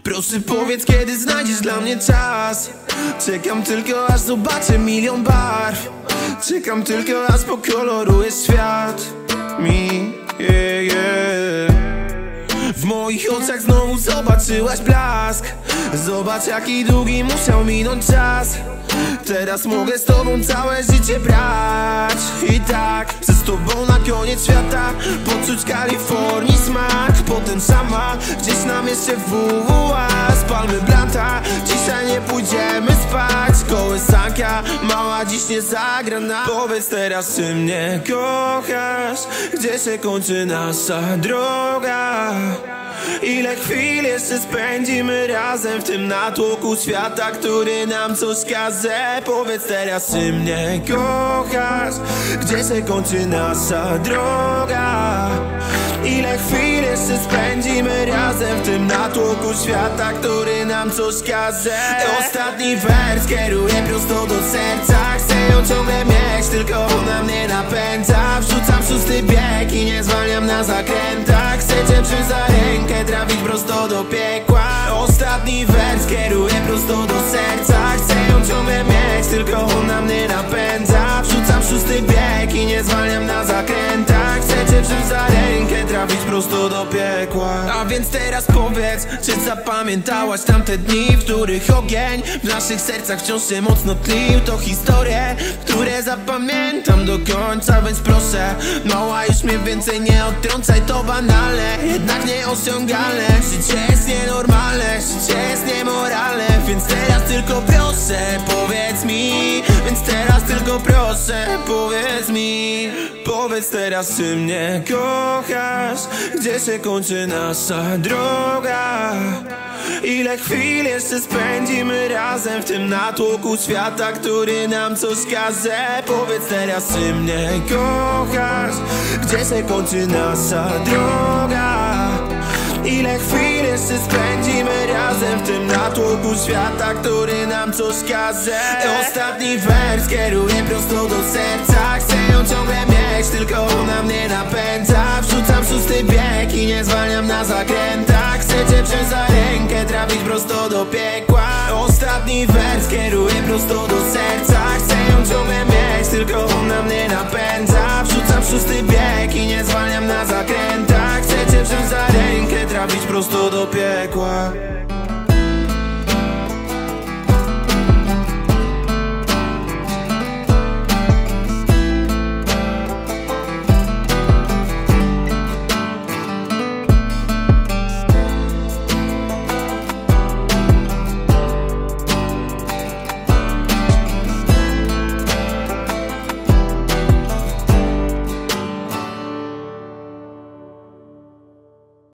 Proszę powiedz, kiedy znajdziesz dla mnie czas. Czekam tylko, aż zobaczę milion barw. Czekam tylko, aż pokolorujesz świat mi, W moich oczach znowu zobaczyłaś blask. Zobacz, jaki długi musiał minąć czas. Teraz mogę z tobą całe życie brać. I tak, chcę z tobą na koniec świata poczuć Kalifornii smak. Potem sama, gdzieś na mieście WWA. Spalmy blanta, dzisiaj nie pójdziemy spać. Kołysanka, mała dziś nie zagra nam. Powiedz teraz, czy mnie kochasz? Gdzie się kończy nasza droga? Ile chwil jeszcze spędzimy razem w tym natłoku świata, który nam coś każe? Powiedz teraz, czy mnie kochasz? Gdzie się kończy nasza droga? Ile chwil jeszcze spędzimy razem w tym natłoku świata, który nam coś każe? Ostatni wers kieruję prosto do serca. Chcę ją ciągle mieć, tylko ona mnie napędza. Wrzucam szósty bieg i nie zwalniam na zakrętach. Chcę cię wziąć za rękę, trafić prosto do piekła. Ostatni wers kieruję prosto do serca. Chcę ją ciągle mieć, tylko ona mnie napędza. Wrzucam szósty bieg i nie zwalniam na zakrętach. Chcę cię wziąć za rękę, trafić prosto do piekła. A więc teraz powiedz, czy zapamiętałaś tamte dni, w których ogień w naszych sercach wciąż się mocno tlił? To historie, które zapamiętam do końca, więc proszę, mała, już mnie więcej nie odtrącaj. To banalne, jednak nieosiągalne. Życie jest nienormalne, życie jest niemoralne. Więc teraz tylko proszę, powiedz mi. Więc teraz tylko proszę, powiedz mi. Powiedz teraz, czy mnie kochasz? Gdzie się kończy nasza droga? Ile chwil jeszcze spędzimy razem w tym natłoku świata, który nam coś każe? Powiedz teraz, czy mnie kochasz? Gdzie się kończy nasza droga? Ile chwil jeszcze spędzimy razem w tym natłoku świata, który nam coś każe? Ostatni wers kieruję prosto do serca. Chcę ją ciągle mieć, tylko ona mnie napędza. Wrzucam szósty bieg i nie zwalniam na zakrętach. Chcę cię wziąć za rękę, trafić prosto do piekła. Ostatni wers kieruję prosto do serca. Chcę ją ciągle mieć, tylko ona mnie napędza. Wrzucam szósty bieg i nie zwalniam na zakrętach. Chcę cię wziąć za rękę, trafić prosto do piekła.